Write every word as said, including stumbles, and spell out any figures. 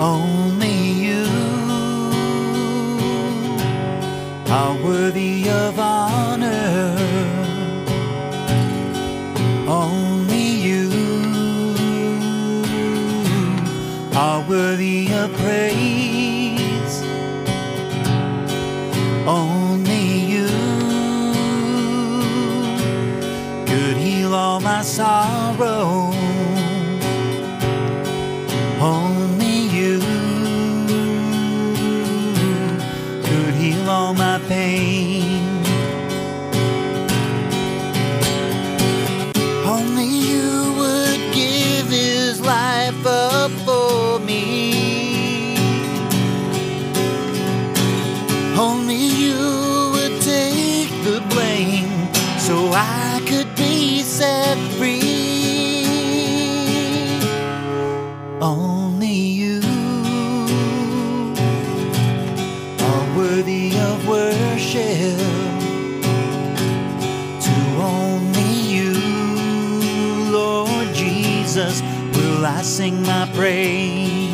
Only you are worthy of honor. Only you are worthy of praise. Only you could heal all my sorrow. Only you could heal all my pain. Only you would give his life up for me. Only you would take the blame so I could be set free. Only you are worthy of worship. To only you, Lord Jesus, will I sing my praise.